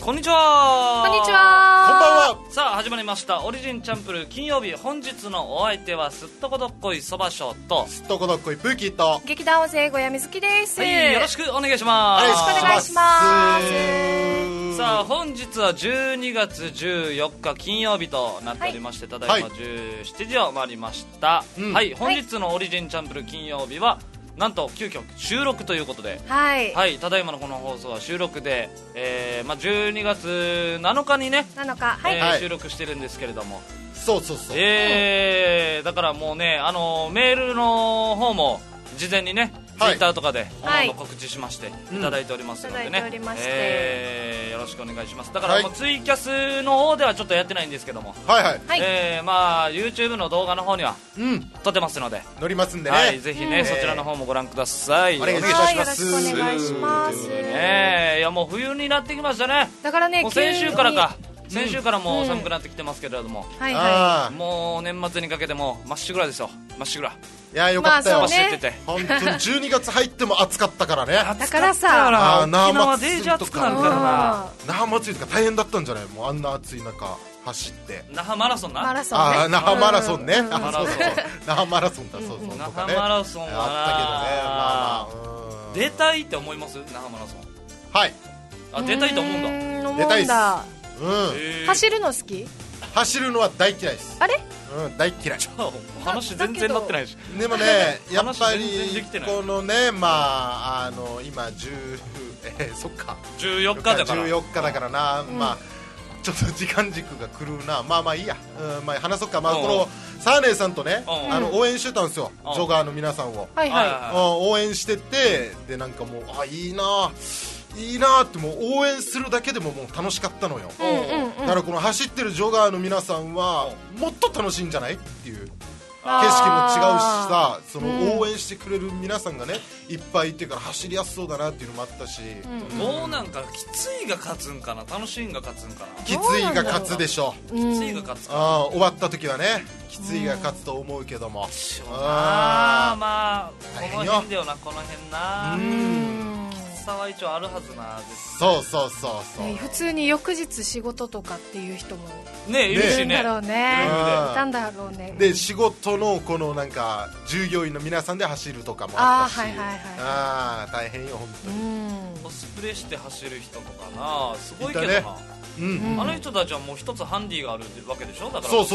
こんにちは。 こんにちは。 こんばんは。 さあ始まりましたオリジンチャンプル金曜日。本日のお相手はすっとこどっこいそばしょうとすっとこどっこいプーキーと、 劇団大勢小谷瑞希です。 はい、よろしくお願いします。 よろしくお願いします。 さあ本日は12月14日金曜日となっておりまして、ただいま17時を回りました、はい、本日のオリジンチャンプル金曜日はなんと急遽収録ということで、 はい、 はい、ただいまのこの放送は収録で、12月7日にね、 7日、はい収録してるんですけれども、 そうそうそう、 だからもうね、メールの方も事前にね、ツイッターとかで、告知しましていただいておりますのでね、よろしくお願いします。だから、ツイキャスの方ではちょっとやってないんですけども、YouTube の動画の方には撮ってますので、 乗りますんでね、 はい、ぜひね、そちらの方もご覧ください。 お願いします。 よろしくお願いします。 いやもう冬になってきましたね。 だからね、 もう先週からもう寒くなってきてますけれども、もう年末にかけてもまっしぐらですよ、まっしぐら。 いやよかったよ、 本当に12月入っても暑かったからね。 だからさ、 沖縄デージ暑くなるからな。 那覇祭りとか大変だったんじゃない？もうあんな暑い中走って。 那覇マラソンな。 那覇マラソンね。那覇マラソンだ、そうそう。 那覇マラソンはあったけどね、 出たいって思います？那覇マラソン。 はい。 あ、出たいと思うんだ。 出たいです。 走るの好き？ 走るのは大嫌いです。 あれ？ 大嫌い。 話全然なってないし。 でもね、やっぱりこのね、今そっか 14日だから 14日だからな、ちょっと時間軸が狂うな。まあいいや、話そっか。このサーネーさんとね、応援してたんですよ、ジョガーの皆さんを。応援してて、でなんかもういいなってもう応援するだけでももう楽しかったのよ。だからこの走ってるジョガーの皆さんはもっと楽しいんじゃないっていう、景色も違うしさ、その応援してくれる皆さんがねいっぱいいてから走りやすそうだなっていうのもあったし、 どうなんかきついが勝つんかな、楽しいんが勝つんかな。 きついが勝つでしょ。 きついが勝つか。 終わった時はね、きついが勝つと思うけども、 この辺だよな、この辺な。は一応あるはずな。 そう、 普通に翌日仕事とかっていう人もねいるしね、 いたんだろうね。 で仕事のこのなんか従業員の皆さんで走るとかもあったし、大変よ本当に。 コスプレして走る人とかな、すごいけどな。あの人たちはもう一つハンディがあるわけでしょ。だからそう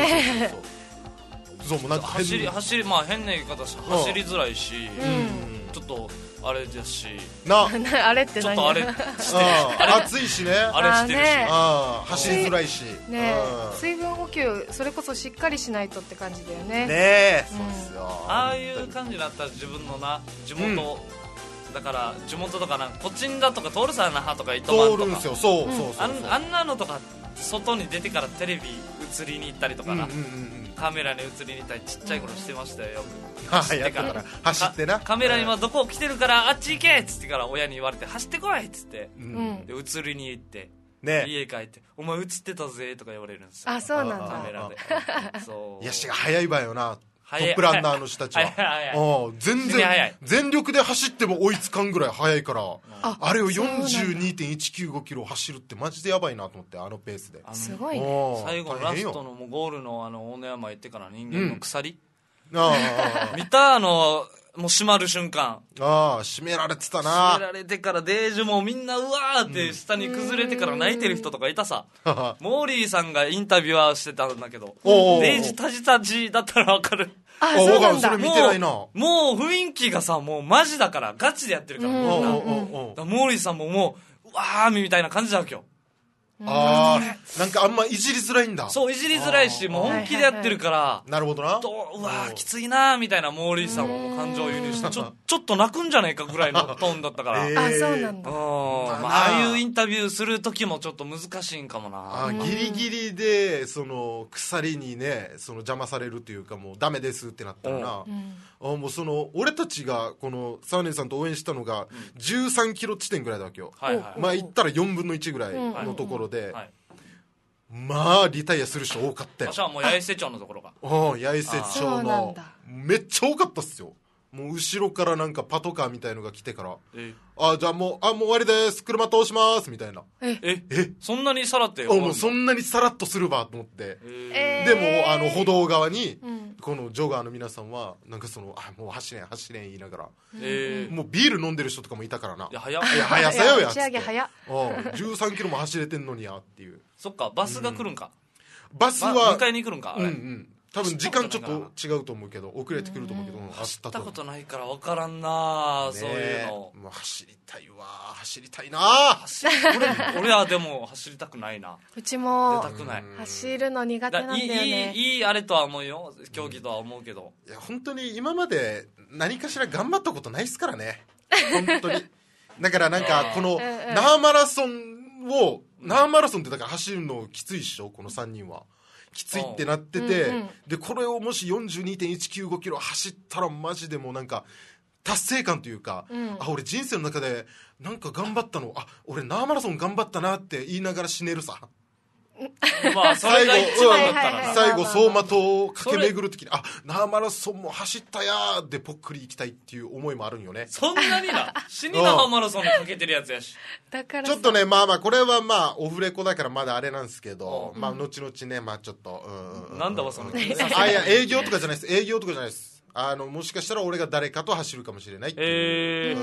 もうなんか走り変な言い方し走りづらいし、ちょっとあれですしあれって何？ ちょっとあれして暑いしね、あれしてるし、 走りづらいしね。水分補給それこそしっかりしないとって感じだよね。 そうですよ。 ああいう感じになったら自分のな地元だから地元とかな、こっちんだとか通るさなはとか糸満とか通るんですよ。そうあんなのとか外に出てからテレビ映りに行ったりとかな、カメラに映りに行ったりちっちゃい頃してましたよ、よく。 やったから走ってな、 カメラ今どこ来てるからあっち行けっつってから親に言われて走ってこいっつって、で映りに行って家帰ってお前映ってたぜとか言われるんですよ。 あ、そうなんだ。 カメラで。 いやしが早いわよな、トップランナーの人たちは。全然全力で走っても追いつかんぐらい速いから、あれを 42.195 キロ走るってマジでやばいなと思って、あのペースで。 すごいね。 最後のラストのゴールの大野山行ってから人間の鎖見た、もう閉まる瞬間、 閉められてたな。 閉められてからデージもうみんなうわーって下に崩れてから泣いてる人とかいたさ。モーリーさんがインタビュアーしてたんだけど、デージタジタジだったら分かる。 そうなんだ。 それ見てないな。 もう雰囲気がさ、もうマジだからガチでやってるから、モーリーさんももううわーみたいな感じだわけよ。 なんかあんまいじりづらいんだ。 そう、いじりづらいし、もう本気でやってるから、 なるほどな。 うわーきついなーみたいな、モーリーさんも感情を輸入してちょっと泣くんじゃないかぐらいのトーンだったから。 そうなんだ。 ああいうインタビューする時もちょっと難しいんかもな。 ギリギリでその鎖にね、その邪魔されるというか、もうダメですってなったらな、もうその俺たちがこのサーネさんと応援したのが13キロ地点ぐらいだわけよ。まあ言ったら4分の1ぐらいのところで、まあリタイアする人多かったよ。 私はもう八重瀬町のところが、 八重瀬町のめっちゃ多かったっすよ。 もう後ろからなんかパトカーみたいのが来てからじゃあもう終わりです車通しますみたいなそんなにさらってもうそんなにさらっとするばと思ってでも歩道側に、このジョガーの皆さんはなんかもう走れん言いながら、もうビール飲んでる人とかもいたからな。いや早さよやっつって13キロも走れてんのにやっていう。 そっかバスが来るんか、 バスは迎えに来るんかあれ、 多分時間ちょっと違うと思うけど遅れてくると思うけど走ったことないから分からんな、そういうの。 もう走りたいな俺はでも走りたくないな。 うちも出たくない、 走るの苦手なんだよね。 いいあれとは思うよ、競技とは思うけど。 いや本当に今まで何かしら頑張ったことないっすからね本当に。だからなんかこの那覇マラソンってだから走るのきついっしょ、この3人はきついってなってて、でこれをもし 42.195 キロ走ったらマジでもうなんか達成感というか、俺人生の中でなんか頑張ったの、俺那覇マラソン頑張ったなって言いながら死ねるさまあそれが一番だったら最後走馬灯を駆け巡るときに那覇マラソンも走ったやーでぽっくり行きたいっていう思いもあるんよね。 そんなにな死に那覇マラソンにかけてるやつやしだからちょっとねこれはオフレコだからまだあれなんですけど、後々ねちょっとなんだわそのいや営業とかじゃないですもしかしたら俺が誰かと走るかもしれないっていう、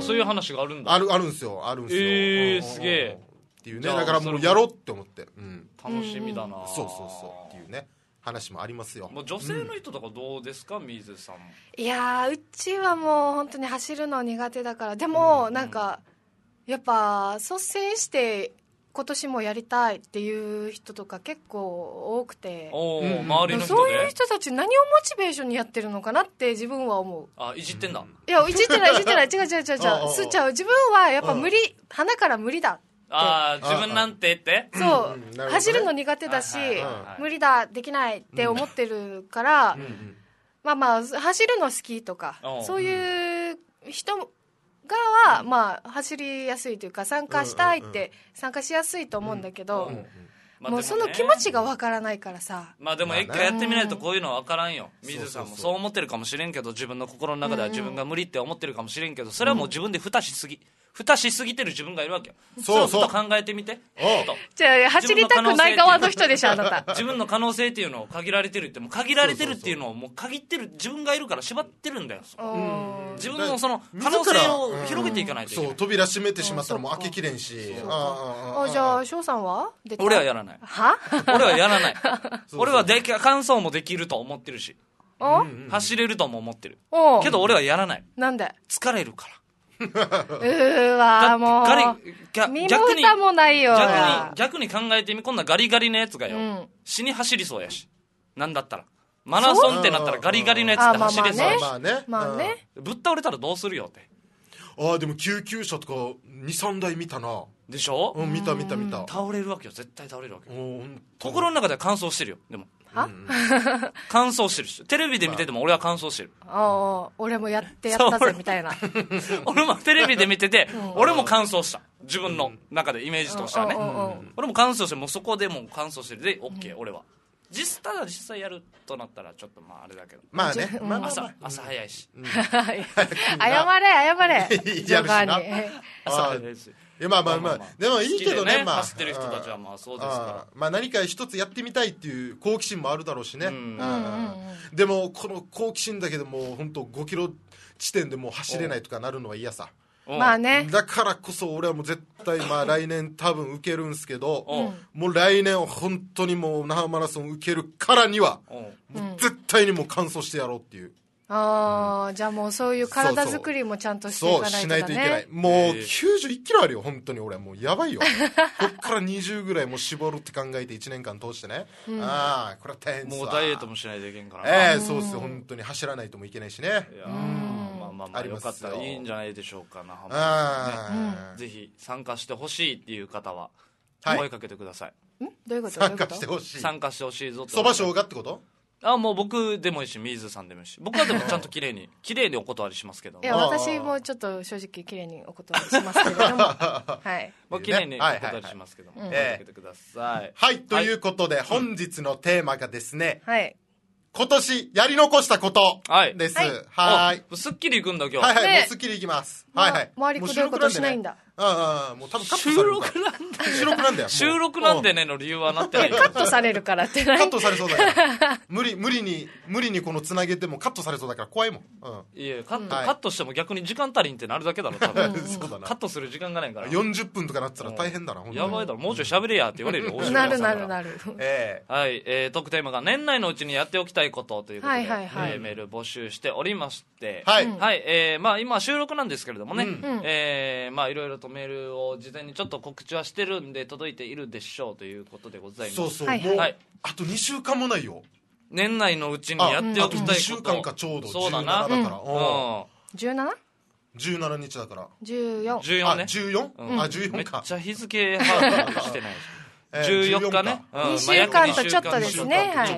そういう話があるんだ。 あるんすよすげえっていうね。だからもうやろうって思って、 楽しみだな。 そうっていうね話もありますよ。 もう女性の人とかどうですか、水さん。 いやうちはもう本当に走るの苦手だから。でもなんかやっぱ率先して今年もやりたいっていう人とか結構多くて、 周りの人でそういう人たち何をモチベーションにやってるのかなって自分は思う。 いじってんだ。 いやいじってない違う自分はやっぱ鼻から無理だ。 自分なんてってそう、走るの苦手だし、無理だできないって思ってるから、走るの好きとかそういう人がは走りやすいというか参加したいって参加しやすいと思うんだけど、もうその気持ちがわからないからさ。 でも一回やってみないとこういうのはわからんよ。水さんもそう思ってるかもしれんけど、自分の心の中では自分が無理って思ってるかもしれんけど、それはもう自分で蓋しすぎてる自分がいるわけよ。そうふと考えてみて。 じゃあ走りたくない側の人でしょあなた。 自分の可能性っていうのを限られてるって、もう限られてるっていうのをもう限ってる自分がいるから縛ってるんだよ。自分のその可能性を広げていかないといけない。 そう扉閉めてしまったらもう開けきれんし。 じゃあ翔さんは俺はやらない。俺はやらない。俺は完走もできると思ってるし走れるとも思ってるけど俺はやらない。 なんで？ 疲れるから。 もう身も蓋もないよ。 逆に考えてみ、こんなガリガリのやつがよ、死に走りそうやし、なんだったらマラソンってなったらガリガリのやつって走りそうやし、ぶっ倒れたらどうするよって。 でも救急車とか 2,3 台見たな。 でしょ。 見た倒れるわけよ、絶対倒れるわけよ。心の中では乾燥してるよ。でも乾燥してるし、テレビで見てても俺は乾燥してる。 俺もやったぜみたいな。 俺もテレビで見てて俺も乾燥した。自分の中でイメージとしてはね、俺も乾燥して、もうそこでもう乾燥してるで OK。 俺はただ実際やるとなったらちょっとあれだけど、朝早いし謝れジョガーに。 朝早いし。 でもいいけどね、 走ってる人たちはそうですから、 何か一つやってみたいっていう好奇心もあるだろうしね。でもこの好奇心だけでもう本当5キロ地点でもう走れないとかなるのは嫌さ。だからこそ俺はもう絶対来年多分受けるんすけど、もう来年は本当にもう那覇マラソン受けるからにはもう絶対にもう完走してやろうっていう。 じゃあもうそういう体作りもちゃんとしていかないとだね。 しないといけない。もう91キロあるよ本当に。俺はもうやばいよ。こっから20ぐらいもう絞るって考えて1年間通してね。これは大変ですわ。 もうダイエットもしないといけんからそうっすよ。本当に走らないともいけないしね。 よかったらいいんじゃないでしょうか。ぜひ参加してほしいっていう方は声かけてください。 どういうこと？ 参加してほしい。 参加してほしいぞと。 そばしょうがってこと？ もう僕でもいいし水さんでもいいし、僕はでもちゃんと綺麗にお断りしますけど。 いや私もちょっと正直綺麗にお断りしますけれども、 綺麗にお断りしますけども、声かけてください。 ということで本日のテーマがですね、 今年やり残したことです。はい。 すっきりいくんだ今日。 はいはい、もうすっきりいきます。はいはい。 周りくどいことしないんだ。 もう多分カットされるから。収録なんだよ。 収録なんでねの理由はなってない。 カットされるからってカットされそうだから無理にこのつなげてもカットされそうだから怖いもん。 いやカットしても逆に時間足りんってなるだけだろ多分。そうだな。カットする時間がないから。 40分とかなったら大変だな。 やばいだろ、もうちょい喋れやって言われるよ。 なる。 はい、トークテーマが年内のうちにやっておきたいことということで、メール募集しておりまして、はい、まあ今収録なんですけれどもね、まあいろいろとメールを事前にちょっと告知はしてるんで届いているでしょうということでございます。 そうそう、もうあと2週間もないよ。 年内のうちにやっておきたいこと。あと2週間かちょうど。 そうだな。 17だから。17日だから。 14 ね。 14？ 14か。 めっちゃ日付把握してない14日ね。 2週間とちょっとですね。はい。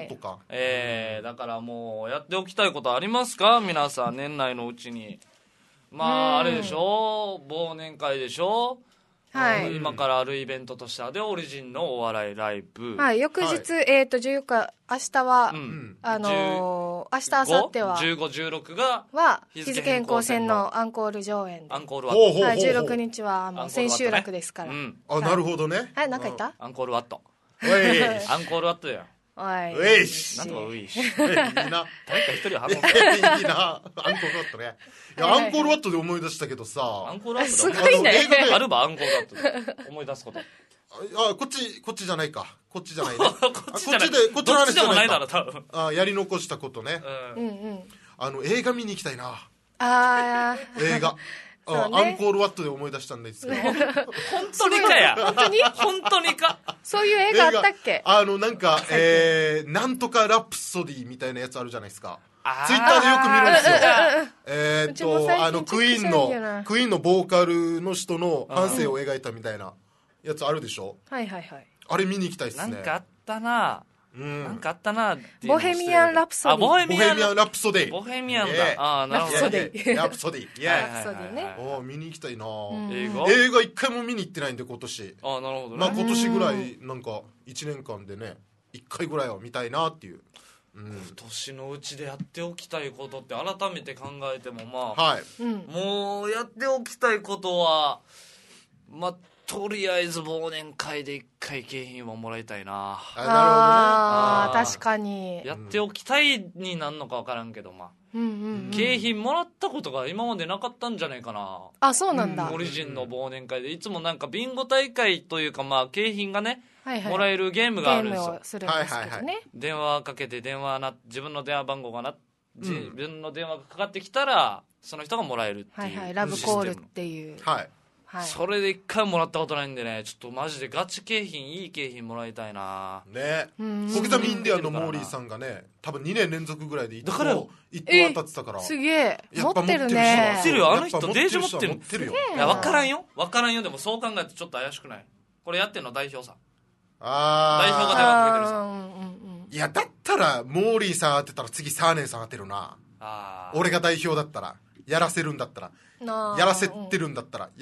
だからもうやっておきたいことありますか皆さん、年内のうちに。まああれでしょ、忘年会でしょ、はい、今からあるイベントとしてでオリジンのお笑いライブ、 はい、翌日、14日明日は、明日明後日は 15、16が日付変更線のアンコール上演で、 アンコールワット、 はい、16日はもう千秋楽ですから、 なるほどね。 はい、何か言った？ アンコールワット、アンコールワットや。 おい。 ウイシ。 なんとかウイシ。 いいな。 誰か一人はいいな。アンコールワットね。いや、アンコールワットで思い出したけどさ。 アンコールワットすごいね。 あるばアンコールワットで思い出すこと。 こっちじゃないか。こっちじゃないね。 こっちの話じゃないだろ、多分。 やり残したことね。映画見に行きたいな。映画。アンコールワットで思い出したんですけど。 本当にかや。本当にか。 そういう映画あったっけ？ なんか、なんとかラプソディみたいなやつあるじゃないですか。ツイッターでよく見るんですよ。クイーンのボーカルの人の半生を描いたみたいなやつあるでしょ？ はいはいはい。 あれ見に行きたいっすね。 なんかあったな。なんかあったな。 ボヘミアン・ラプソディ。 ボヘミアン・ラプソディ。 ボヘミアンだ。 なるほど。ラプソディ。 ラプソディね。 見に行きたいな。 映画一回も見に行ってないんで今年。 なるほどね。 まあ今年ぐらいなんか1年間でね1回ぐらいは見たいなっていう。 今年のうちでやっておきたいことって改めて考えてもまあ、 もうやっておきたいことはまあとりあえず忘年会で1回景品をもらいたいな。 なるほどね。確かにやっておきたいになんのか分からんけど、まあ景品もらったことが今までなかったんじゃないかな。 そうなんだ。 オリジンの忘年会でいつもなんかビンゴ大会というか、まあ景品がねもらえるゲームがあるんですよ。電話かけて自分の電話番号が自分の電話がかかってきたらその人がもらえるっていうラブコールっていう。 それで1回もらったことないんでね、ちょっとマジでガチ景品、いい景品もらいたいなね。小刻みインディアンのモーリーさんがね多分2年連続ぐらいで1等当たってたから。 すげえ持ってるね。 持ってるよ、あの人デージ持ってるよ。いや分からんよでもそう考えてちょっと怪しくない？これやってんの代表さ。代表が電話かけてるさ。 いやだったらモーリーさん当てたら次サーネーさん当てるな。俺が代表だったらやらせるんだったらやらせてるんだったら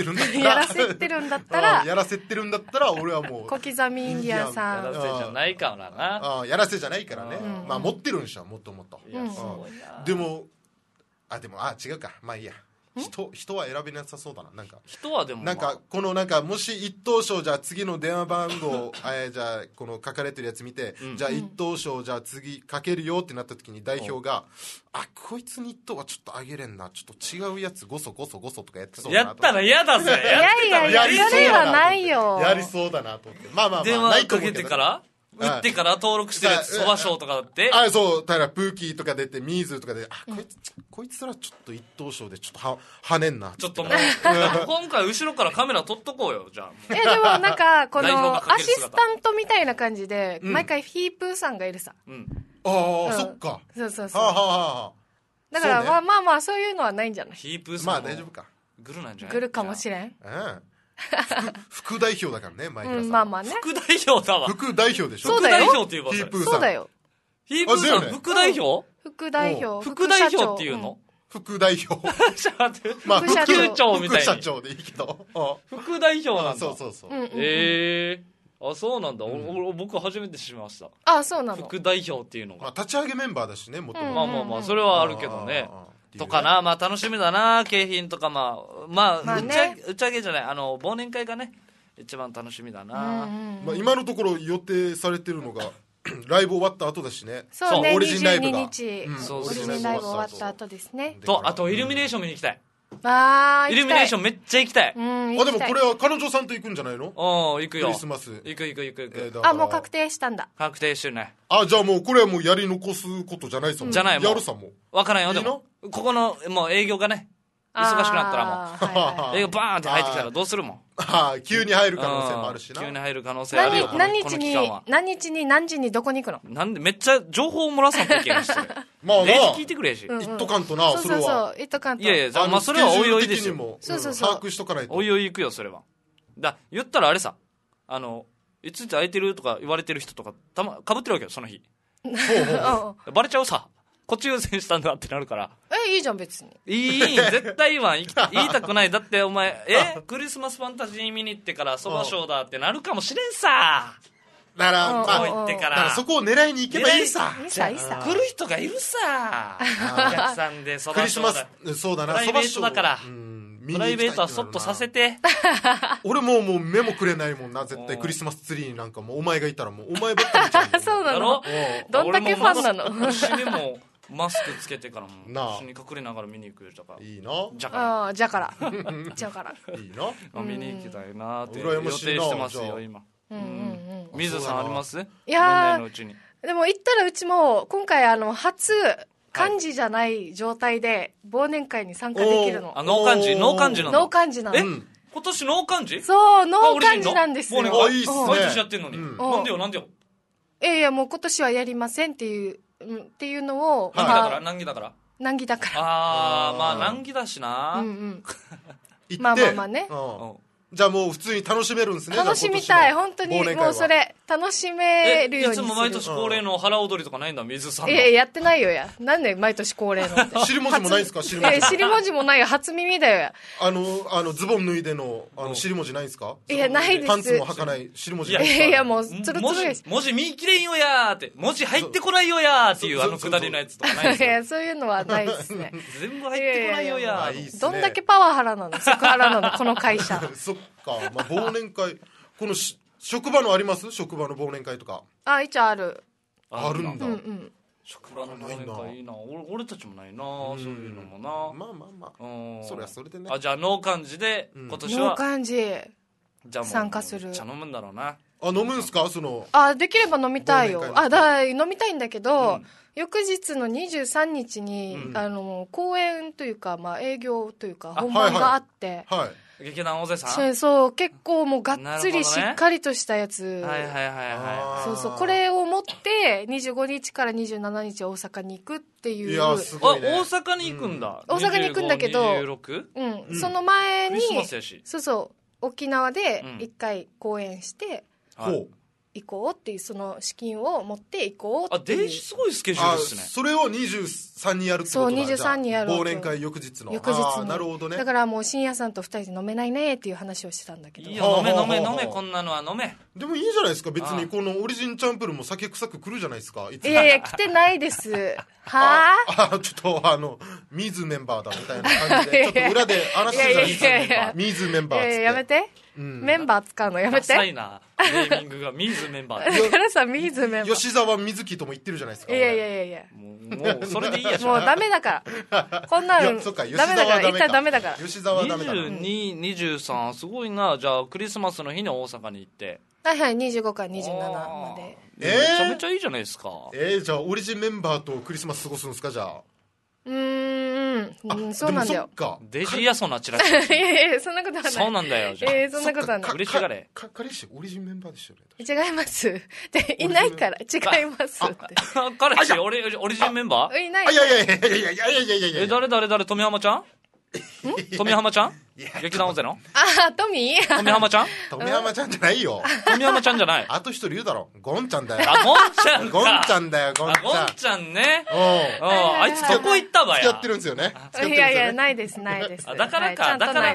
俺はもう小刻みインディアンさんやらせじゃないからな。 やらせじゃないからね。まあ持ってるんでしょもっともっと。でも違うか、まあいいや。人は選べなさそうだな。なんか人はでもなんかこのなんかもし一等賞じゃあ次の電話番号じゃあこの書かれてるやつ見て、じゃあ一等賞じゃあ次かけるよってなった時に代表がこいつに一等はちょっとあげれんな、ちょっと違うやつごそとかやってそうだな。 やったら嫌だぜ。 いややれはないよ。 やりそうだなと思って。まあ電話かけてから打ってから登録してるやつ、そば賞とかだってそう、ただプーキーとか出てミーズとかでこいつらちょっと一等賞でちょっと跳ねんな。 ちょっともう今回後ろからカメラ撮っとこうよ。じゃあでもなんかこのアシスタントみたいな感じで毎回ヒープーさんがいるさ。 そっか。 そうだからまあそういうのはないんじゃない？ ヒープーさんまあ大丈夫か。 グルなんじゃない？ グルかもしれん。 副代表だからね、マイクラさん。 まあまあね。 副代表だわ。 副代表でしょ。 そうだよ。 副代表っていうかヒープーさん。 そうだよ。 ヒープーさん副代表？ 副代表。 副代表っていうの？ 副代表。 まあ副社長みたいな。 副社長でいいけど。 副代表なんだ。 そう。 あ、そうなんだ、僕初めて知りました。 あ、そうなの。 副代表っていうのが、 立ち上げメンバーだしね、もともと。まあそれはあるけどね。とかな、まあ楽しみだな、景品とか、まあ打ち上げじゃない、忘年会がね一番楽しみだな。 まあ今のところ予定されてるのがライブ終わった後だしね。 そうね、 オリジンライブが 22日、オリジンライブ終わった後ですね。 と、あとイルミネーション見に行きたい。 イルミネーションめっちゃ行きたい。 でもこれは彼女さんと行くんじゃないの？ 行くよ。 クリスマス行く。 もう確定したんだ。 確定してるね。 じゃあもうこれはもうやり残すことじゃないさもん。 じゃないもん。 やるさも分からんよ。でもここのもう営業がね忙しくなったらもう営業バーンって入ってきたらどうするもん。 急に入る可能性もあるしな。 急に入る可能性あるよ。 何日に何時にどこに行くの？ なんでめっちゃ情報を漏らさんといけないし。 まあレジ聞いてくれし。 一斗缶とな、それは。 そう一斗缶と。 いやまあそれはおいおいですよ。 把握しとかないと。 おいおい行くよそれは。言ったらあれさ、いつ空いてるとか言われてる人とかかぶってるわけよその日。バレちゃうさ。こっち優先したんだってなるから。 いいじゃん別に。 絶対言いたくない。だってお前クリスマスファンタジー見に行ってからそばショーだってなるかもしれんさ。 だから行ってからそこを狙いに行けばいいさ。 来る人がいるさ。お客さんでそばショーだ。 クリスマスそうだな。 プライベートだから。プライベートはそっとさせて。 俺もう目もくれないもんな。絶対クリスマスツリーなんかもお前がいたらもうお前ばっかり見ちゃう。 そうなの？どんだけファンなの？ 死にもマスクつけてからも一緒に隠れながら見に行くよ。 いいな。 じゃからいいな。 見に行きたいなって予定してますよ今。水さんあります？ いやでも言ったらうちも今回初漢字じゃない状態で忘年会に参加できるの。 ノー漢字なの？ ノー漢字なの。 今年ノー漢字？ そう、ノー漢字なんですよ。 いいっすね。 毎年やってんのに。なんでよ。 いやもう今年はやりませんっていうのを。 難儀だから。 難儀だから。 まあ難儀だしな。 まあね。 じゃあもう普通に楽しめるんですね。 楽しみたい、本当にもうそれ楽しめるようにする。 いつも毎年恒例の腹踊りとかないんだ、水さんの。 やってないよや。なんで毎年恒例のって。 尻文字もないんですか？尻文字もないよ、初耳だよや。 ズボン脱いでの尻文字ないんですか？ いやないです。 パンツも履かない尻文字ないですか？ いやもうつるつるです。 文字見切れんよやーって文字入ってこないよやーっていうくだりのやつとかないですか？ いやそういうのはないですね。 全部入ってこないよやー。 どんだけパワハラなの？セクハラなのこの会社。 そっか。まあ忘年会この職場のあります？職場の忘年会とか。 一応ある。 あるんだ。 職場の忘年会いいな。俺たちもないな、そういうのもな。 まあそれはそれでね。 じゃあノー漢字で今年はノー漢字参加する。 茶飲むんだろうな。 飲むんすか？ できれば飲みたいよ。飲みたいんだけど、翌日の23日に公演というか営業というか本番があって。 劇団大勢さん。 そう結構もうがっつりしっかりとしたやつ。そうこれを持って25日から27日大阪に行くっていう。 いやすごいね。 大阪に行くんだ。 大阪に行くんだけど、その前に沖縄で1回公演して行こうっていうその資金を持って行こうっていう。 すごいスケジュールですね。 それを23にやるってことだ。 そう23にやる。 忘年会翌日の。なるほどね。 だからもう深夜さんと2人で飲めないねっていう話をしてたんだけど。 いいよ飲めこんなのは飲め。 でもいいじゃないですか。別にこのオリジンチャンプルも酒臭く来るじゃないですか。 いや来てないです。はあ。ちょっと水メンバーだみたいな感じでちょっと裏で話してるじゃないですか。水メンバーってやめて。メンバー使うのやめて。 ダサいなネーミングが水メンバー。 だからさ水メンバー。 吉沢水木とも言ってるじゃないですか。 いやもうそれでいいや。 もうダメだからこんなのダメだから一旦ダメだから。 吉沢はダメだ。 22、23すごいな。じゃあクリスマスの日に大阪に行って。 はい25から27まで。 めちゃめちゃいいじゃないですか。 じゃあオリジンメンバーとクリスマス過ごすんですか？じゃあそうなんだよ。 デジ嫌そうなチラシ。 いやそんなことはない。 そうなんだよ。 そんなことはない。 嬉しがれ。 彼氏オリジンメンバーでしたよね。違います。でいないから違いますって。 彼氏オリジンメンバー？ いない。 いや誰富浜ちゃん？富浜ちゃん？ 劇団オゼのトミ浜ちゃん富浜ちゃんじゃないよ。 富浜ちゃんじゃない。 あと一人いるだろ。ゴンちゃんだよ。 ゴンちゃんか。 ゴンちゃんだよ、ゴンちゃん。 ゴンちゃんね。あいつどこ行ったばや。 付き合ってるんですよね。 いや、ないです。 だからか、だから、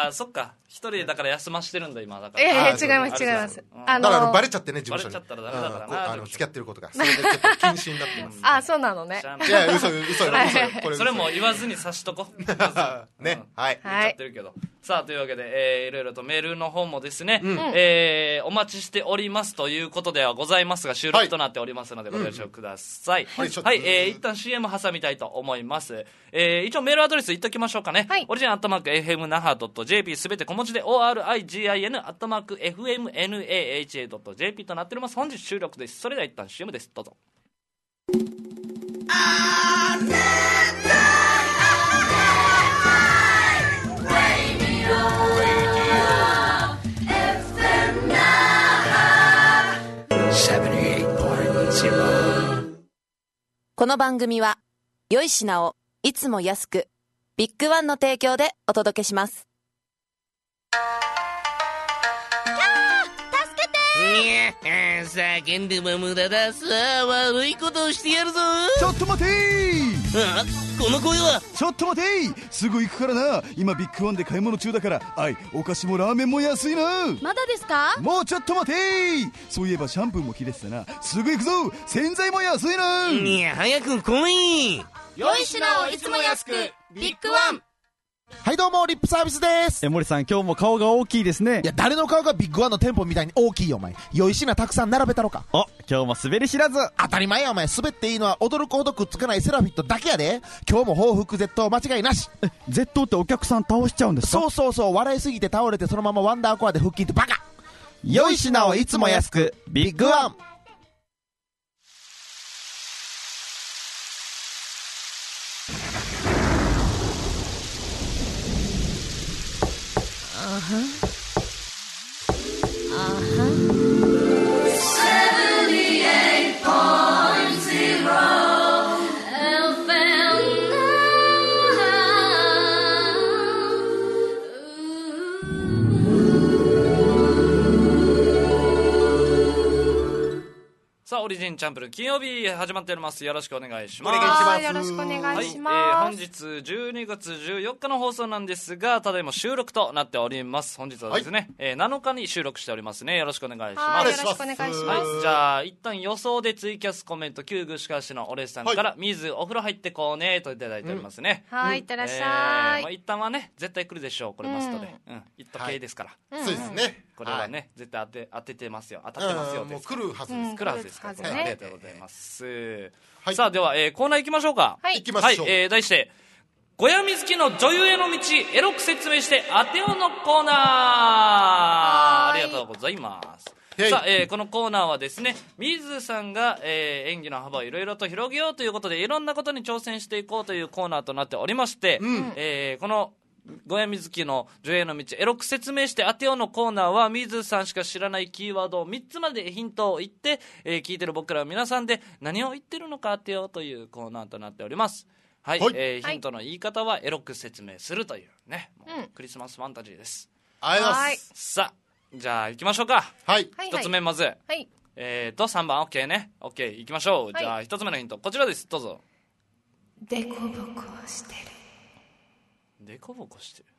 そっか。一人だから休ませてるんだ、今。だから。 違います。 だからバレちゃってね、事務所に。 バレちゃったらダメだからな。 付き合ってることが。それでちょっと禁止になってます。そうなのね。 いや、嘘。 それも言わずに察しとこ。 ね、はい。 言っちゃってるけど。さあ、というわけで、いろいろとメールの方もですね、お待ちしておりますということではございますが、収録となっておりますのでご了承ください。はい、一旦 CM 挟みたいと思います。一応メールアドレス言っときましょうかね。オリジン@fmnaha.jp すべて小文字で origin@fmnaha.jp となっております。本日収録です。それでは一旦 CM です。どうぞ。 この番組は良い品をいつも安くビッグワンの提供でお届けします。 叫んでも無駄だ。さあ悪いことをしてやるぞ。 ちょっと待てー。この声は。 ちょっと待てー。すぐ行くからな。今ビッグワンで買い物中だから。お菓子もラーメンも安いな。 まだですか？ もうちょっと待てー。そういえばシャンプーも切れてたな。すぐ行くぞ。洗剤も安いな。 いや早く来い。 良い品をいつも安くビッグワン。 はいどうもリップサービスです。 森さん今日も顔が大きいですね。 いや誰の顔がビッグワンの店舗みたいに大きいよお前。良い品たくさん並べたろか。 今日も滑り知らず。 当たり前やお前。滑っていいのは驚くほどくっつかないセラフィットだけやで。今日も報復絶倒間違いなし。 絶倒ってお客さん倒しちゃうんですか？ そう笑いすぎて倒れてそのままワンダーコアで腹筋ってバカ。 良い品をいつも安くビッグワン。 さあ、オリジンチャンプル金曜日始まっております。よろしくお願いします。 よろしくお願いします。 本日12月14日の放送なんですが、ただいま収録となっております。本日はですね、7日に収録しておりますね。よろしくお願いします。 よろしくお願いします。 じゃあ一旦予想でツイキャスコメント旧具しかしのお礼さんから、水お風呂入ってこうねといただいておりますね。 はい、いってらっしゃい。 一旦はね絶対来るでしょう。これマストで、一斗系ですから。 そうですね。 これはね絶対当ててますよ。当たってますよ。 もう来るはずです。 来るはずですから。ありがとうございます。さあではコーナー行きましょうか。 行きましょう。 題して小屋水木の女優への道エロく説明して当てようのコーナー。ありがとうございます。さあ、このコーナーはですね、水さんが、演技の幅をいろいろと広げようということでいろんなことに挑戦していこうというコーナーとなっておりまして、この小屋水木の女優への道エロく説明して当てようのコーナーは、水さんしか知らないキーワードを3つまでヒントを言って、聞いてる僕らは皆さんで何を言ってるのか当てようというコーナーとなっております。ヒントの言い方はエロく説明するというね、もうクリスマスファンタジーです。 ありがとうございます。 さあじゃあ行きましょうか。 1 つ目まず、3番 OK ね。 OK 行きましょう。じゃあ1つ目のヒントこちらです。どうぞ。 デコボコしてる。 デコボコしてる。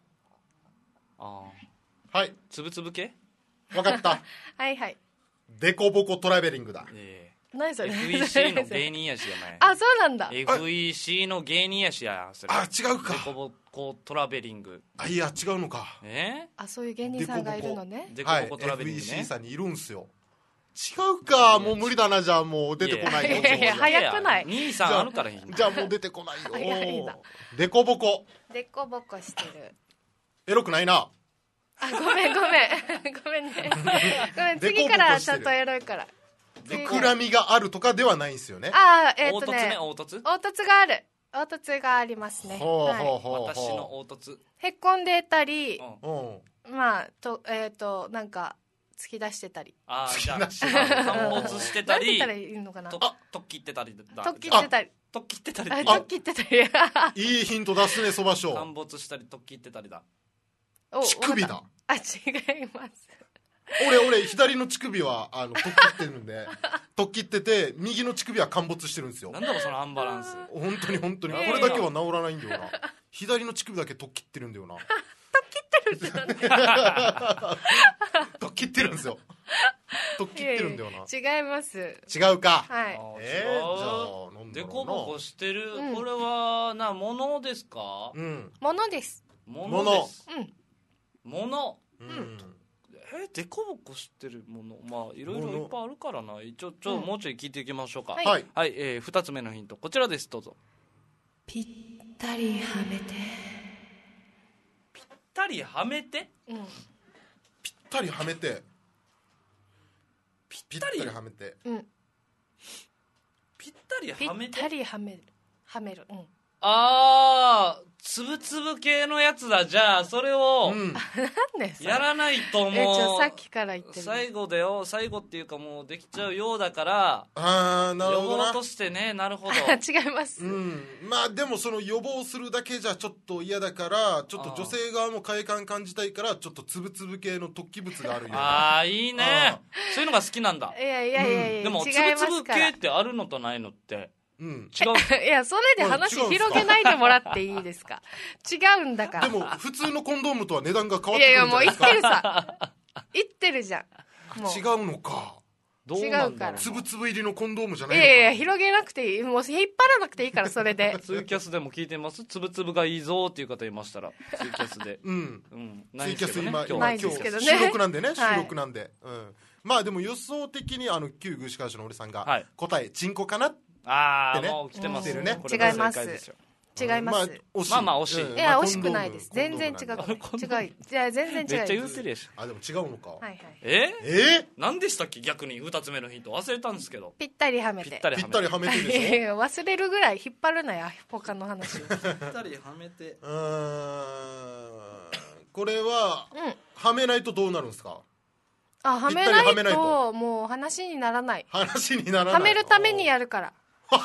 つぶつぶ系。 分かった。デコボコトラベリングだ。 何それ。 FEC の芸人やしやね。 そうなんだ。 FEC の芸人やしや。それ違うか。 デコボコトラベリング。 いや違うのか。 そういう芸人さんがいるのね。 デコボコトラベリングね。 FEC さんにいるんすよ。違うか。もう無理だな。じゃあもう出てこないよ。 早くない。 兄さんあるからいい。 じゃあもう出てこないよ。デコボコ。 デコボコしてる。 エロくないな。 ごめんね。ごめん、次からちゃんとエロいから。 膨らみがあるとかではないんですよね。 凹凸ね。凹凸がある。凹凸がありますね。 私の凹凸へっこんでたり、なんか突き出してたり。 じゃあ陥没してたり、 いいのかな。 突起ってたり。 突起ってたり。 突起ってたり突起ってたりいいヒント出すね、そばしょう。 陥没したり突起ってたりだ。 乳首だ。 違います。 俺左の乳首は突起ってるんで突起ってて、右の乳首は陥没してるんですよ。 なんだろうそのアンバランス。 本当にこれだけは治らないんだよな。左の乳首だけ突起ってるんだよな。 突起ってるってなんだ突起ってるんですよ。突起ってるんだよな。 違います。 違うか。 はい。 じゃあなんだろうな。 デコボコしてる、これは物ですか？ 物です。 物です。 物。 デコボコしてるもの、まあいろいろいっぱいあるからな。もうちょい聞いていきましょうか。 はい、 2つ目のヒントこちらです。どうぞ。 ぴったりはめて。 ぴったりはめて。 ぴったりはめて。ぴったりはめて。 ぴったりはめて。 ぴったりはめる。 つぶつぶ系のやつだ。じゃあそれをやらないともうさっきから言ってる最後っていうかもうできちゃうようだから、 なるほどな。 予防としてね。なるほど。 違います。 まあでもその予防するだけじゃちょっと嫌だから、ちょっと女性側も快感感じたいから、ちょっとつぶつぶ系の突起物があるよ。 いいね。そういうのが好きなんだ。 いやでもつぶつぶ系ってあるのとないのって違う。 いや、それで話広げないでもらっていいですか？違うんだから。 でも普通のコンドームとは値段が変わってくるんじゃないですか。 いやいや、もう言ってるさ。言ってるじゃん。 違うのか。 どうなんだろう。 つぶつぶ入りのコンドームじゃないのか。 いや広げなくていい。もう引っ張らなくていいから、それで。 ツイキャスでも聞いてます？つぶつぶがいいぞっていう方いましたら、ツイキャスで。 ツイキャス今日収録なんでね。収録なんで。まあでも予想的に旧具志川市の俺さんが答えチンコかなってね。 もう来てますよね。 違います。違います。 まあ惜しい。 いや惜しくないです。全然違う。じゃあ全然違う。 めっちゃ言ってるやし。 でも違うのか。 何でしたっけ？逆に2つ目のヒント忘れたんですけど。 ぴったりはめて。 ぴったりはめてでしょ。 忘れるぐらい引っ張るなや、他の話。ぴったりはめて。 これははめないとどうなるんですか？ はめないともう話にならない。はめるためにやるから。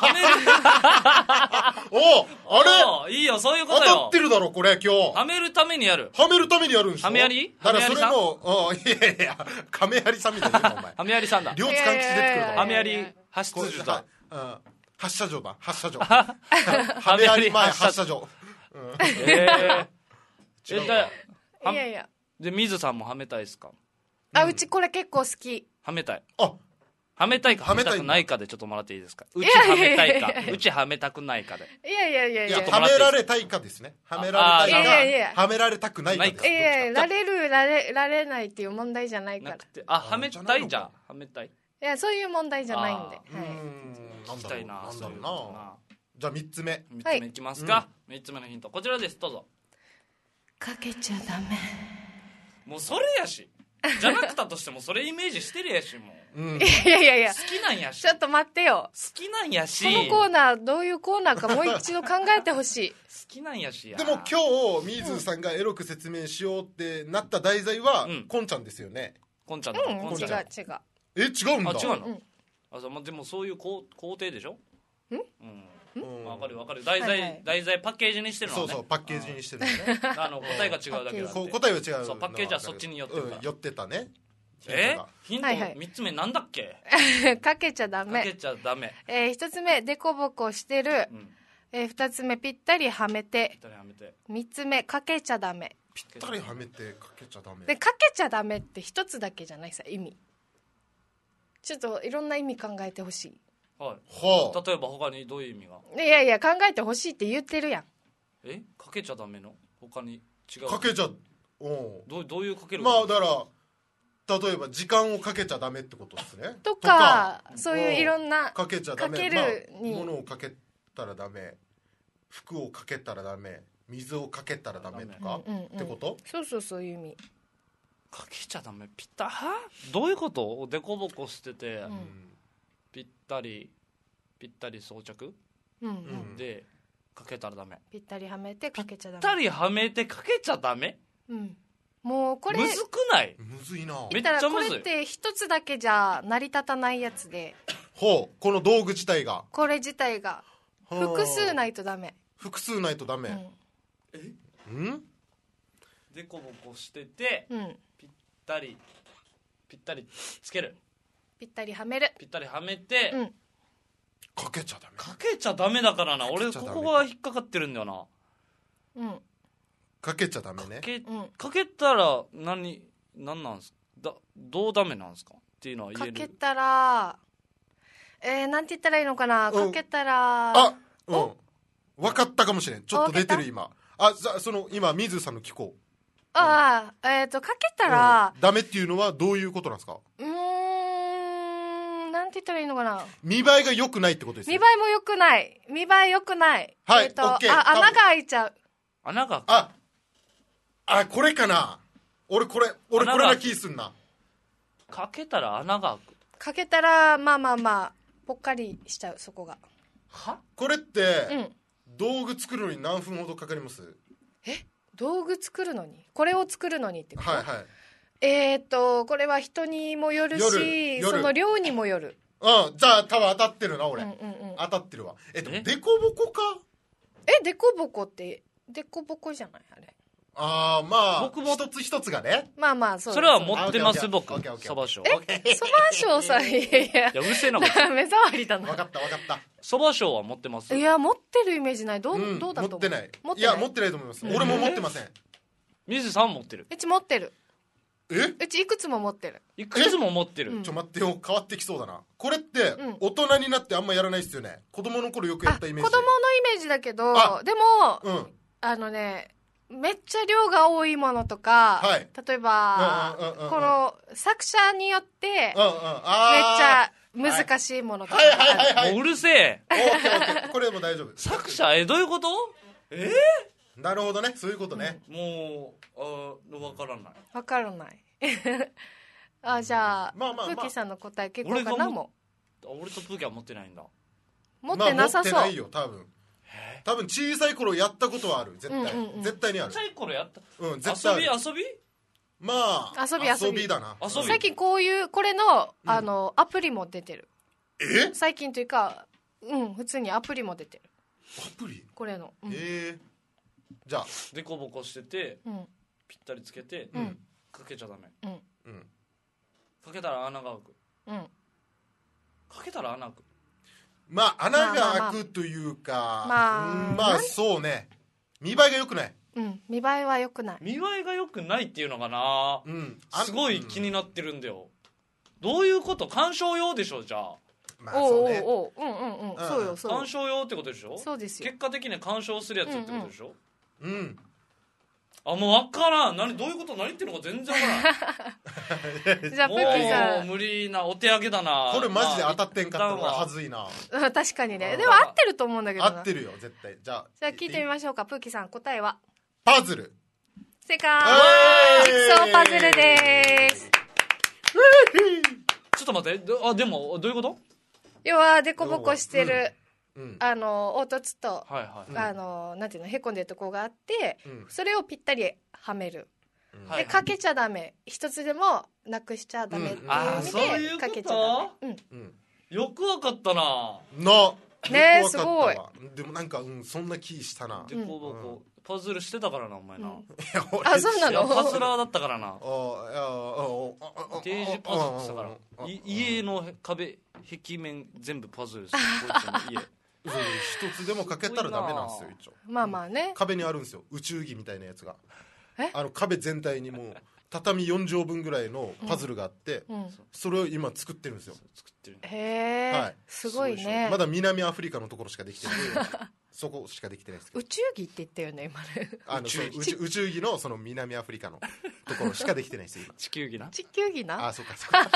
あれいいよ、そういうことよ。 当たってるだろこれ今日。 はめるためにやる。 はめるためにやるんでしょ。 はめやり？ だからそれもいや亀やりさんみたいなお前。 はめやりさんだ。 両津勘吉出てくるから。 はめやり発出所だ。 発射場だ。はめやり前発射場。 いやいや。 で水さんもはめたいですか？ うちこれ結構好き。 はめたい。はめたいかはめたくないかでちょっともらっていいですか？うちはめたいか、うちはめたくないかで。 いやはめられたいかですね。はめられたいか、はめられたくないかです。 られないっていう問題じゃないから。 はめたいじゃん。はめたい。 いや、そういう問題じゃないんで。 聞きたいな。 じゃあ3つ目。 3つ目いきますか。3つ目のヒントこちらです。どうぞ。 かけちゃダメ。 もうそれやし。じゃなくたとしてもそれイメージしてるやし。もういや好きなんやし。 ちょっと待ってよ。 好きなんやし。 このコーナーどういうコーナーかもう一度考えてほしい。 好きなんやしや。 でも今日水さんがエロく説明しようってなった題材はこんちゃんですよね。 こんちゃん。 違う。 違うんだ。 違うの？でもそういう工程でしょ。わかる。題材パッケージにしてるのね。 そうパッケージにしてるのね。 答えが違うだけだって。 答えは違う。 そうパッケージはそっちに寄ってるから。 寄ってたね。 ヒント3つ目なんだっけ？ かけちゃダメ。1つ目デコボコしてる。2つ目ぴったりはめて。3つ目かけちゃダメ。 ぴったりはめてかけちゃダメ。 でかけちゃダメって1つだけじゃないさ、意味。ちょっといろんな意味考えてほしい。 はい。例えば他にどういう意味が？ いや考えてほしいって言ってるやん。 かけちゃダメの他に違う。 かけちゃどういうかける？ まあだから例えば時間をかけちゃダメってことですね。 とかそういういろんなかけちゃダメ。 かけるに物をかけたらダメ、服をかけたらダメ、水をかけたらダメとかってこと？ そういう意味。 かけちゃダメ。どういうこと？デコボコしてて。ぴったり装着、でかけたらダメ。 ぴったりはめてかけちゃダメ。 ぴったりはめてかけちゃダメ。 もうこれむずくない？ むずいな。 めっちゃむずい。 これって一つだけじゃ成り立たないやつで。 この道具自体が。 これ自体が。 複数ないとダメ。 複数ないとダメ。 でこぼこしてて、ぴったりつける。 ぴったりはめる。 ぴったりはめて、 かけちゃダメ。 かけちゃダメだからな。俺ここが引っかかってるんだよな。 かけちゃダメね。 かけたら何なんすか。どうダメなんですかっていうのは言える。 かけたらなんて言ったらいいのかな。かけたら分かったかもしれん。ちょっと出てる今。今水さんの聞こう。 かけたらダメっていうのはどういうことなんですか。 なんて言ったらいいのかな。 見栄えが良くないってことですね。 見栄えも良くない。見栄え良くない。 はい、オッケー。 穴が開いちゃう。 穴が。 これかな。俺これな気すんな。 かけたら穴が開く。 かけたらまあぽっかりしちゃう、そこが。 これって、道具作るのに何分ほどかかります？ 道具作るのに、これを作るのにってこと？ はいはい。 これは人にもよるし、その量にもよる。 じゃあ多分当たってるな俺。当たってるわ。でもデコボコか？ デコボコってデコボコじゃないあれ。 まあ僕も一つ一つがね。 まあそう。 それは持ってます僕。そば賞。 そば賞さん、いやうるせえな。 目障りだな。 分かった。 そば賞は持ってます？ いや持ってるイメージない。どうだと思う？ 持ってない。いや持ってないと思います。俺も持ってません。 水さん持ってる？ うち持ってる。 うちいくつも持ってる。 いくつも持ってる。 待ってよ、変わってきそうだな。これって大人になってあんまやらないっすよね。子供の頃よくやったイメージ。 子供のイメージだけど、でもめっちゃ量が多いものとか、例えばこの作者によってめっちゃ難しいものとか。 もううるせえ。 これも大丈夫。 作者どういうこと？ なるほどね、そういうことね。 もうわからない。 わからない。じゃあプーキーさんの答え結構かな。も俺とプーキーは持ってないんだ。 持ってなさそう。 持ってないよ多分小さい頃やったことはある。絶対にある。 小さい頃やった。 絶対ある。 遊び遊びだな。 最近これのアプリも出てる。最近というか普通にアプリも出てる。 アプリ？ これの。 じゃあデコボコしててぴったりつけてかけちゃダメ。かけたら穴が開く。かけたら穴開く。 穴が開くというか、そうね。見栄えが良くない。 見栄えは良くない。 見栄えが良くないっていうのかな。すごい気になってるんだよ。どういうこと？鑑賞用でしょじゃあ。 そうよ。 鑑賞用ってことでしょ。 そうですよ。 結果的には鑑賞するやつってことでしょ。もう分からん。どういうこと？何言ってるのか全然分からん。 じゃあプッキーさんもう無理なお手上げだな。 これマジで当たってんかったのがはずいな。 確かにね。でも合ってると思うんだけどな。 合ってるよ絶対。じゃあ聞いてみましょうか。プッキーさん答えはパズル。 正解。ジグソーパズルです。 ちょっと待って。でもどういうこと？ 要はデコボコしてる凹凸となんていうの、へこんでるとこがあって、それをぴったりはめる。でかけちゃダメ。一つでもなくしちゃダメっていう意味でかけちゃダメ。 よくわかったな。 ね、すごい。 でもなんかそんな気したな。 デコボコパズルしてたからなお前な。 そうなの？ パズラーだったからな。定時パズルしたから。家の壁壁面全部パズルです。 一つでもかけたらダメなんですよ一応。 まあね。 壁にあるんですよ宇宙儀みたいなやつが。壁全体にもう畳4畳分ぐらいのパズルがあって、それを今作ってるんですよ。 へえ、すごいね。 まだ南アフリカのところしかできてない。そこしかできてないです。 宇宙儀って言ったよね今ね。 宇宙儀のその南アフリカのところしかできてないです今。 地球儀な。 地球儀な。 そうか。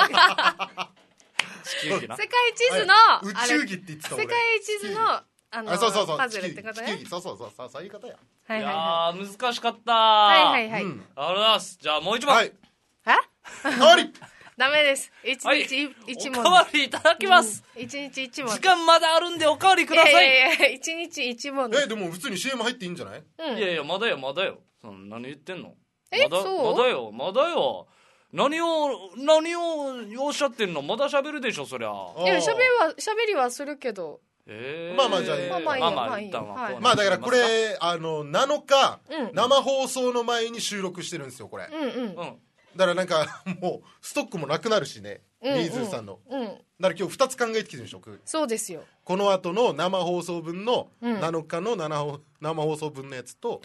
地球儀な。 世界地図の宇宙儀って言ってた俺。 世界地図のそうパズルってことね。 そういうことや。 いや難しかった。 はい。 ありがとうございます。じゃあもう一問。 代わり。 ダメです。一日一問。 おかわりいただきます。 一日一問。 時間まだあるんでおかわりください。 一日一問。 でも普通に CM 入っていいんじゃない？ いやまだよ。何言ってんの？ そう？ まだよ。何をおっしゃってんの？まだ喋るでしょそりゃ。 いや喋りはするけど。 まあまあじゃあいいよ。 まあだからこれ7日生放送の前に収録してるんですよこれ。だからなんかもうストックもなくなるしね、リーズーさんの。だから今日2つ考えてきてるでしょ。 そうですよ。 この後の生放送分の7日の生放送分のやつと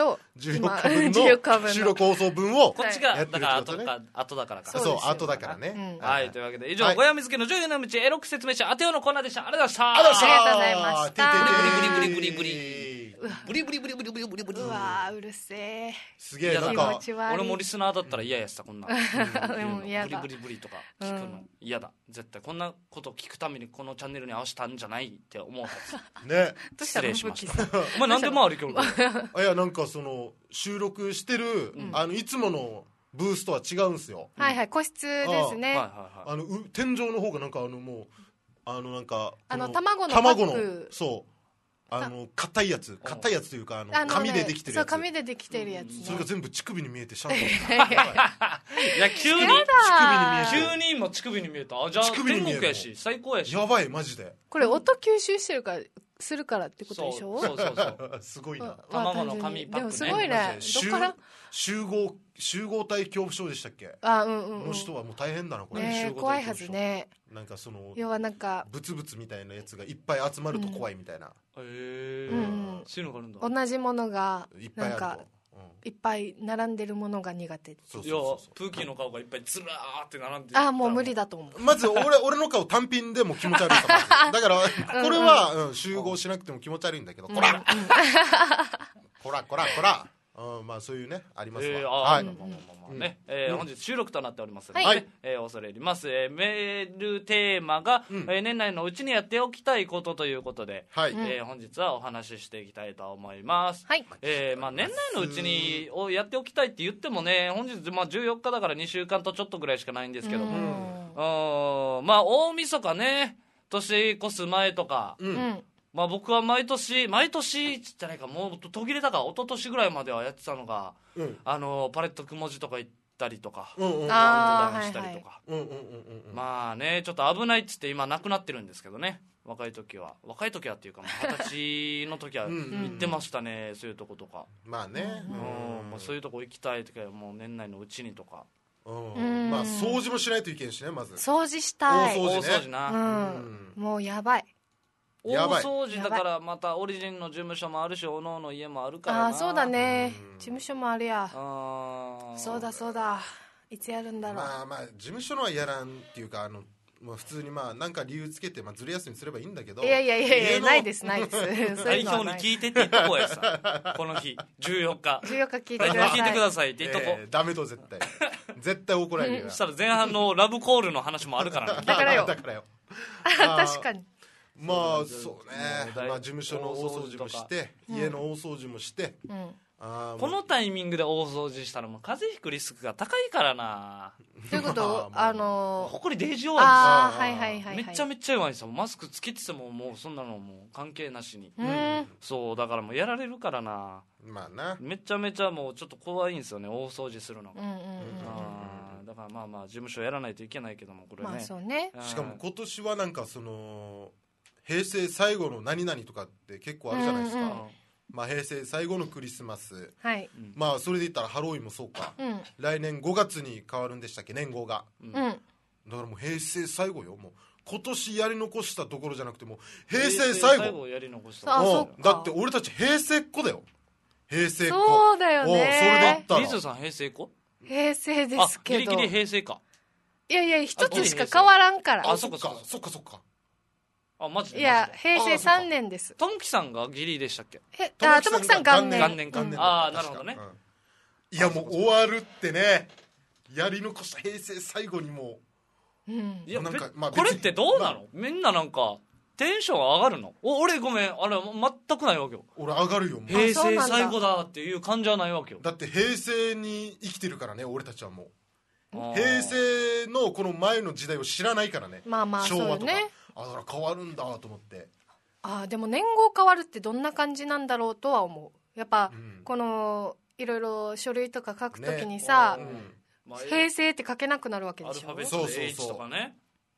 14日分の収録放送分をこっちがだから後だからか。 そう後だからね。 はいというわけで以上小山付の女優の道エロック説明書当てようのコーナーでした。ありがとうございました。 ありがとうございました。 ブリブリブリブリブリブリブリブリブリブリブリブリ。 うわうるせえ。 すげえなんか俺もリスナーだったら嫌やしたこんなブリブリブリとか聞くの嫌だ。絶対こんなこと聞くためにこのチャンネルに合わせたんじゃないって思うはずね。失礼しました。お前なんでもあるけど。 いやなんかその収録してるいつものブースとは違うんですよ。 はいはい個室ですね。 天井の方がなんかもうなんか卵のそう硬いやつというか紙でできてるやつ。そう紙でできてるやつ。 それが全部乳首に見えてシャンプー。 いや急に今乳首に見えた。じゃあ天国やし最高やし。 やばいマジで。 これ音吸収してるからするからってことでしょ。 そうすごいな。 卵の紙パックね。 でもすごいね。どっから集合体恐怖症でしたっけ。の人はもう大変だなこれ。 怖いはずね。 なんかその要はなんかブツブツみたいなやつがいっぱい集まると怖いみたいな。 そういうのがあるんだ。 同じものがなんかいっぱい並んでるものが苦手。 いやプーキーの顔がいっぱいずらーって並んでる。 もう無理だと思う。 まず俺の顔単品でも気持ち悪いからだからこれは集合しなくても気持ち悪いんだけどこらこらまあそういうねありますわ。 本日収録となっておりますので恐れ入ります。メールテーマが年内のうちにやっておきたいことということで本日はお話ししていきたいと思います。まあ年内のうちにやっておきたいって言ってもね本日14日だから2週間とちょっとぐらいしかないんですけども、まあ大晦日ね年越す前とかまあ僕は毎年じゃないかもう途切れたか一昨年ぐらいまではやってたのがパレットくもじとか行ったりとかカウントダウンしたりとかまあねちょっと危ないっつって今なくなってるんですけどね。若い時はっていうか20歳の時は行ってましたねそういうとことか。 まあねそういうとこ行きたい時はもう年内のうちにとかまあ掃除もしないといけんしね。まず掃除したい。 大掃除なもうやばい大掃除だからまたオリジンの事務所もあるしおのおの家もあるからな。 そうだね事務所もあるや。そうだいつやるんだろう。 まあ事務所のはやらんっていうか普通になんか理由つけてずる休みすればいいんだけど。 いやないです代表に聞いてって言っとこうやさこの日14日聞いてください聞いてくださいって言っとこう。 ダメと絶対怒られるよ。 そしたら前半のラブコールの話もあるからね。 だからよ確かにまあそうね事務所の大掃除もして家の大掃除もしてこのタイミングで大掃除したらもう風邪ひくリスクが高いからな。 ということほこりデージ弱いんですよ。めちゃめちゃ弱いんですよ。マスクつけててももうそんなのもう関係なしに。そうだからもうやられるからな。 まあなめちゃめちゃもうちょっと怖いんですよね大掃除するのが。だからまあ事務所やらないといけないけどもこれね。 そうね。 しかも今年はなんか平成最後の何々とかって結構あるじゃないですか。平成最後のクリスマス、それで言ったらハロウィンもそうか、来年5月に変わるんでしたっけ年号が、だからもう平成最後よ。もう今年やり残したところじゃなくても平成最後やり残した。 だって俺たち平成っ子だよ。平成っ子。 そうだよね。 それで言ったらリズさん平成っ子。 平成ですけどギリギリ平成か。 いや一つしか変わらんから。 そっかマジで。 いや平成3年です。 トムキさんがギリでしたっけ。 トムキさん元年か。なるほどね。 いやもう終わるってねやり残した平成最後にもいやこれってどうなの。みんななんかテンション上がるの。俺ごめん全くないわけよ。 俺上がるよ。 平成最後だっていう感じはないわけよ。 だって平成に生きてるからね俺たちはもう平成のこの前の時代を知らないからね。昭和とかだから変わるんだと思って。 でも年号変わるってどんな感じなんだろうとは思う。やっぱこのいろいろ書類とか書くときにさ平成って書けなくなるわけでしょ。 アルファベットで H とかね。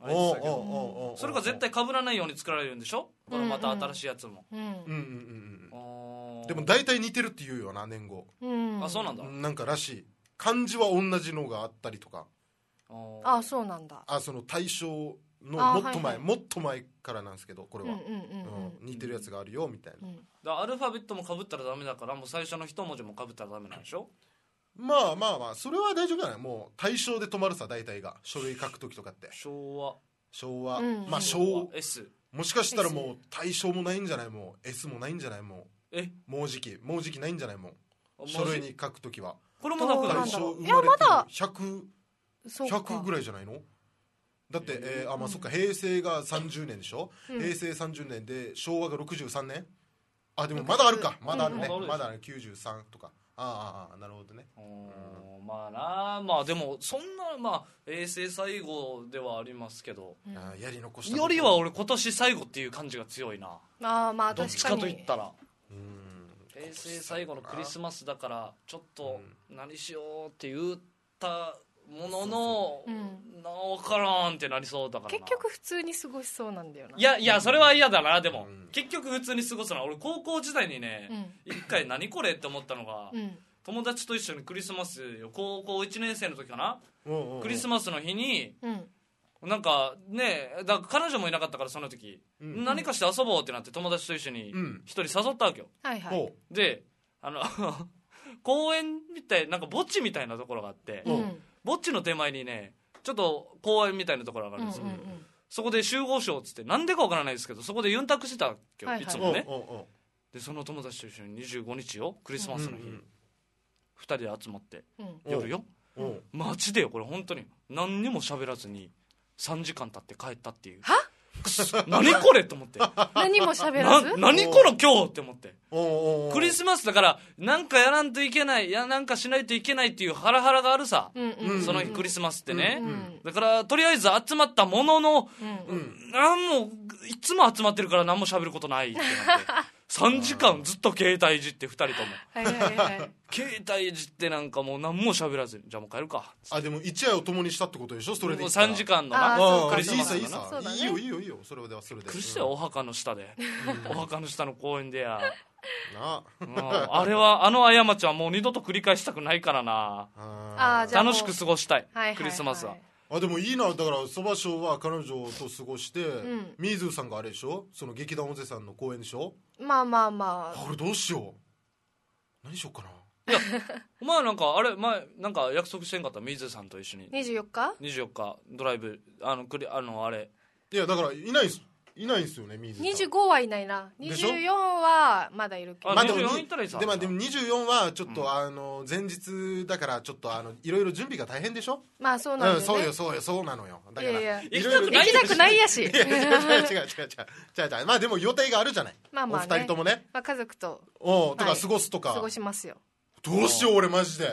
それが絶対被らないように作られるんでしょ、このまた新しいやつも。 でも大体似てるって言うよな、年号。 あ、そうなんだ。 なんからしい。漢字は同じのがあったりとか。 あ、そうなんだ。 その大正のもっと前、もっと前からなんですけど、これは似てるやつがあるよみたいな。 アルファベットも被ったらダメだから、もう最初の一文字も被ったらダメなんでしょ。 まあそれは大丈夫じゃない。もう大正で止まるさ、大体が書類書くときとかって。 昭和、 まあ昭 S、 もしかしたらもう大正もないんじゃない、もう S もないんじゃない、もうもうじきないんじゃない、もう書類に書くときは。 これもなくなる。 大正生まれて100ぐらいじゃないの。だって、まあそっか、平成が30年でしょ、平成30年で昭和が63年。あ、でもまだあるか、まだあるね、まだある、93とか。なるほどね。 まあな、まあでもそんな、まあ平成最後ではありますけど、 やり残したよりは俺今年最後っていう感じが強いな。 まあどっちかと言ったら平成最後のクリスマスだからちょっと何しようって言ったものの、分からんってなりそうだからな。 結局普通に過ごしそうなんだよな。 いやそれは嫌だな。でも、結局普通に過ごすのは、俺高校時代にね、一回何これって思ったのが、友達と一緒にクリスマスよ、高校1年生の時かな、クリスマスの日に、なんかね、だから彼女もいなかったからその時、何かして遊ぼうってなって友達と一緒に一人誘ったわけよ。で公園みたい、なんか墓地みたいなところがあって、墓地の手前にねちょっと公園みたいなところがあるんですよ。そこで集合しようっつって、なんでかわからないですけど、そこでユンタクしてたわけよ、いつもね。でその友達と一緒に25日よ、クリスマスの日、2人で集まって夜よ、街でよ、これ本当に何にも喋らずに3時間経って帰ったっていう。 は何これと思って何も喋らず何この今日って思って。クリスマスだからなんかやらんといけない、なんかしないといけないっていうハラハラがあるさ、その日クリスマスってね、だからとりあえず集まったものの、何もいつも集まってるから何も喋ることないってなって3時間ずっと携帯いじって、2人とも携帯いじってなんかもう何も喋らずに、じゃあもう帰るか。 でも一夜を共にしたってことでしょ、それで 3時間のなクリスマスいいさいいよ、それではそれで。 クリスマスお墓の下でお墓の下の公園でやあれは、過ちはもう二度と繰り返したくないからな。楽しく過ごしたい、クリスマスは。 でもいいな。だからそば賞は彼女と過ごして、ミーズーさんがあれでしょ、その劇団おぜさんの公演でしょ。 まあこれどうしよう、何しようかな。 いやお前なんかあれ前なんか約束してんかった、ミーズーさんと一緒に 24日ドライブあれ。いやだからいないんすよね、ミーズーさん。 25はいないな。24はまだいるけど。 24行ったらいいさ。 でも24はちょっと、前日だからちょっといろいろ準備が大変でしょ。 まあそうなんだよね。 そうなのよ。だから行きたくないやし。違う。 まあでも予定があるじゃない。 まあお二人ともね。 まあ家族ととか過ごすとか。 過ごしますよ。 どうしよう俺マジで。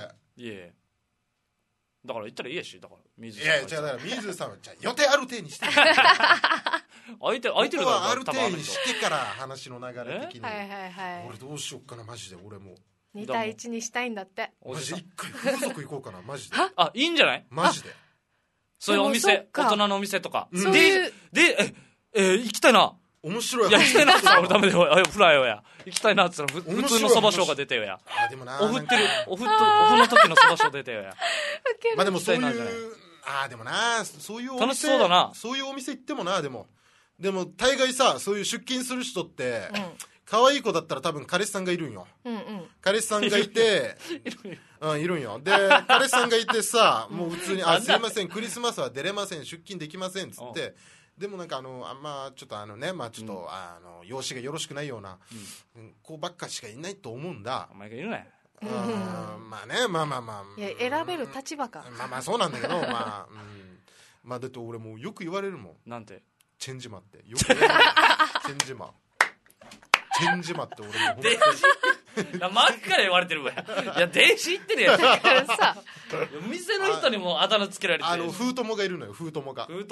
だから行ったらいいやし、だから水さん。だから水さんはじゃ予定ある程にして。 空いてるだろ。 ここはある程にしてから話の流れ的に。俺どうしようかなマジで。俺も 2対1にしたいんだって。 マジで一回風俗行こうかなマジで。 いいんじゃないマジで。 そういうお店、大人のお店とかで行きたいな。 面白い。 いや行きたいなって言ったら俺ダメだよ、フライよや。行きたいなって言ったら普通のそばショーが出てよや。 でもな、 オフの時のそばショー出てよや。 まあでもそういうでもな、そういうお店楽しそうだな。 そういうお店行ってもな、でも大概さ、そういう出勤する人って可愛い子だったら多分彼氏さんがいるんよ。彼氏さんがいているんよ。で彼氏さんがいてさ、もう普通にすいませんクリスマスは出れません、出勤できませんっつって。でもなんかちょっとちょっと容姿がよろしくないような子ばっかしかいないと思うんだ。 お前がいるね。 まあね、 いや選べる立場か。 まあそうなんだけど、まあだって俺もうよく言われるもん。 なんて？ チェンジマってよく言われる。チェンジマって俺も本当に真っから言われてるわ。いや電子行ってるやん。店の人にもあだ名つけられてる。 フートモがいるのよ。フートモがいて、フー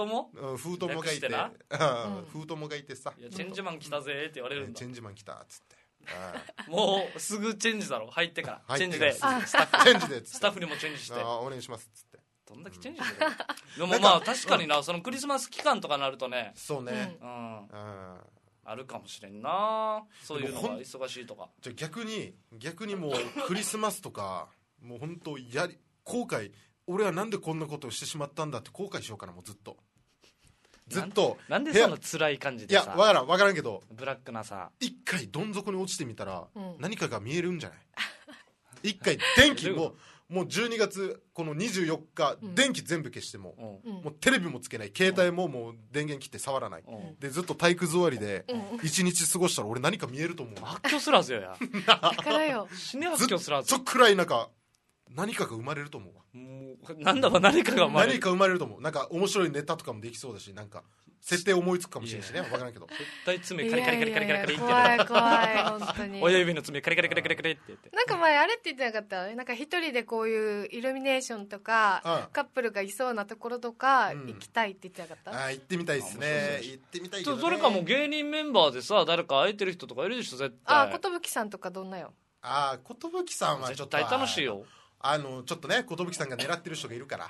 トモがいてさ、 いやチェンジマン来たぜって言われるんだ。 チェンジマン来たっつって、 もうすぐチェンジだろ、入ってからチェンジでスタッフにもチェンジしてお願いしますっつって、 どんだけチェンジしてるでもまあ確かにな、そのクリスマス期間とかなるとね、 そうね、 あるかもしれんな、そういうのが忙しいとか。 じゃあ逆にもうクリスマスとかもう本当後悔、俺はなんでこんなことをしてしまったんだって後悔しようかな、もうずっとなんでそんな辛い感じでさ。 いや分からんけど、 ブラックなさ、 一回どん底に落ちてみたら何かが見えるんじゃない一回電気もう12月この24日、電気全部消してもうテレビもつけない、携帯ももう電源切って触らないで、ずっと体育座りで1日過ごしたら俺何か見えると思う。 発狂すらずよやだからよ、 死ね発狂すらず、 ずっと暗い中何かが生まれると思うわ。 もうなんだろう、何かが生まれると思う。なんか面白いネタとかもできそうだし、なんか設定思いつくかもしれないしね、分からんけど。 絶対爪カリカリカリカリカリカリって怖い本当に親指の爪カリカリカリカリカリって言って、 なんか前あれって言ってなかった？なんか一人でこういうイルミネーションとかカップルがいそうなところとか行きたいって言ってなかった？ 行ってみたいですね。行ってみたいけどね。 それかもう芸人メンバーでさ、誰か空いてる人とかいるでしょ絶対。 寿さんとかどんなよ。 寿さんはちょっと絶対楽しいよ。 ちょっとね、寿さんが狙ってる人がいるから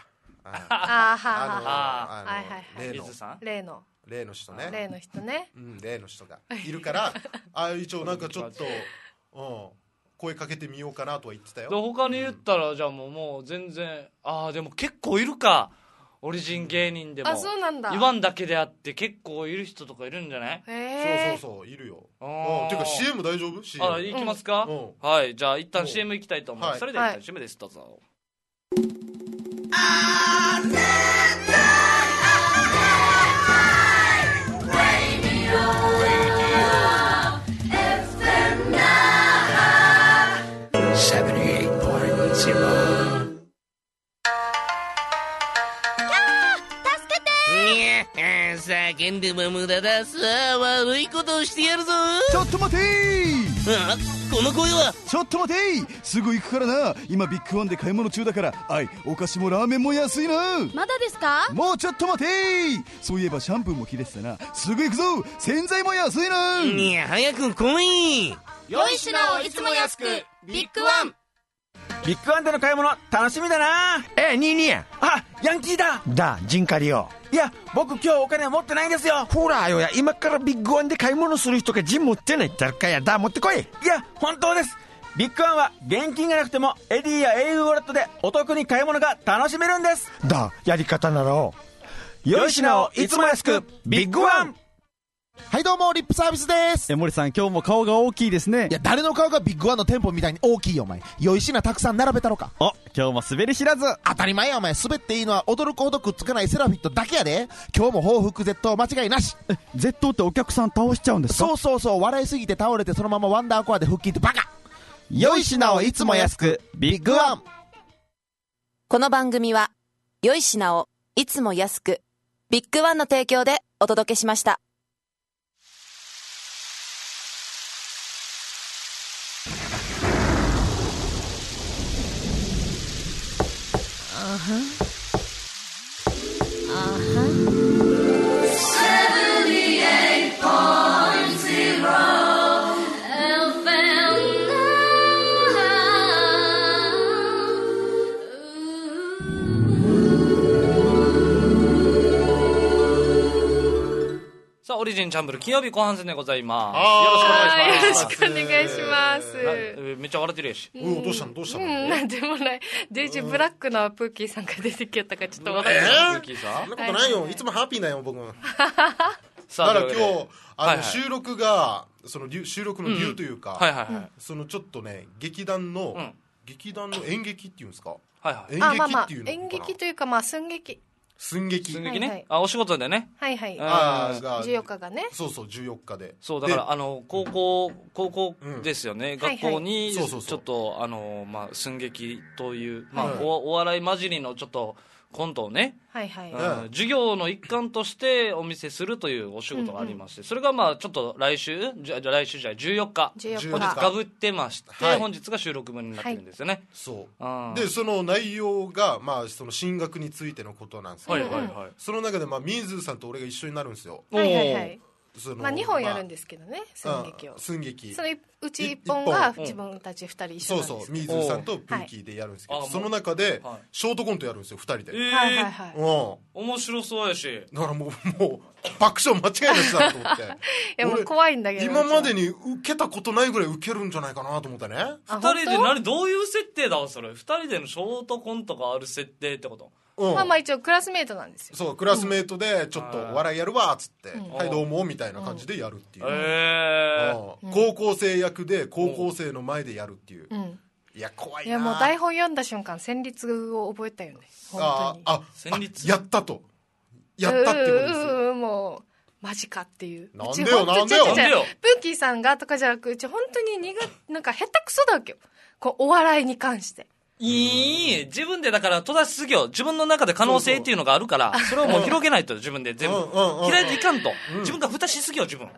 例の人ね、 例の人がいるから一応なんかちょっと声かけてみようかなとは言ってたよ。 他に言ったらじゃあもう全然でも結構いるか、オリジン芸人でも。 そうなんだ。 言わんだけであって結構いる人とかいるんじゃない？ そういるよ。ていうか CM 大丈夫？ CM 行きますか？はい、じゃあ一旦 CM 行きたいと思います。それでは一旦 CM です、どうぞ。 叫んでも無駄だ。さあ悪いことをしてやるぞ。 ちょっと待てー。この声は。 ちょっと待てー、すぐ行くからな。今ビッグワンで買い物中だから、お菓子もラーメンも安いな。 まだですか？ もうちょっと待てー。そういえばシャンプーも切れてたな。すぐ行くぞ。洗剤も安いな。 いや早く来い。 良い品をいつも安く、ビッグワン。 ビッグワンでの買い物楽しみだな。 ニーニー。 ヤンキーだ。 ジンカリよ。 いや僕今日お金持ってないんですよ。 ほらよや、今からビッグワンで買い物する人がジン持ってない誰かやだ、持ってこい。 いや本当です。ビッグワンは現金がなくてもエディや au ウォレットでお得に買い物が楽しめるんです。 やり方なら良い品をいつも安く、ビッグワン。 はいどうも、リップサービスです。 森さん今日も顔が大きいですね。 いや誰の顔がビッグワンの店舗みたいに大きいよお前。良い品たくさん並べたろか。 今日も滑り知らず。 当たり前やお前。滑っていいのは驚くほどくっつかないセラフィットだけやで。今日も報復絶倒間違いなし。 絶倒ってお客さん倒しちゃうんですか？ そう笑いすぎて倒れてそのままワンダーコアで腹筋ってバカ。 良い品をいつも安く、ビッグワン。 この番組は良い品をいつも安く、ビッグワンの提供でお届けしました。 さあオリジンチャンブル金曜日後半戦でございます。 よろしくお願いします。 めっちゃ笑ってるやし。 どうしたの？ なんでもない。デジブラックなプーキーさんが出てきやったかちょっと笑ってプーキーさん？そんなことないよ。いつもハッピーだよ僕。だから今日収録がその収録の理由というか、そのちょっとね劇団の演劇っていうんですか？演劇っていうのかな？ 演劇というか寸劇。 寸劇ね。お仕事でね。 14日がね。 そう14日で。 そうだから高校ですよね。学校にちょっと寸劇というお笑い混じりのちょっとコントをね、授業の一環としてお見せするというお仕事がありまして、それがちょっと来週じゃ14日本日かぶってまして、本日が収録分になってるんですよね。 そうでその内容がその進学についてのことなんですけど、その中でミーズーさんと俺が一緒になるんですよ。 まあ2本やるんですけどね、寸劇を。 寸劇。 そのうち1本が自分たち2人一緒なんです。 そうそう、水さんとプーキーでやるんですけど、その中でショートコントやるんですよ、2人で。 はいはいはい。 面白そうやし。 だからもう爆笑間違いなしだと思って。いやもう怖いんだけど。 今までに受けたことないぐらい受けるんじゃないかなと思ってね。 2人でどういう設定だそれ。2人でのショートコントがある設定ってこと？ まあまあ一応クラスメートなんですよ。 そう、クラスメートでちょっと笑いやるわっつって、はいどうもみたいな感じでやるっていう。高校生役で高校生の前でやるっていう。いや怖いな。 いやもう台本読んだ瞬間旋律を覚えたよね。本当に。旋律やったってことですよ。 もうマジかっていう。 なんでよなんでよ。 プーキーさんがとかじゃなく、うち本当になんか下手くそだわけよ。お笑いに関して。 自分でだから閉ざしすぎよ。自分の中で可能性っていうのがあるから、それをもう広げないと自分で全部。開いていかんと。自分が蓋しすぎよ、自分。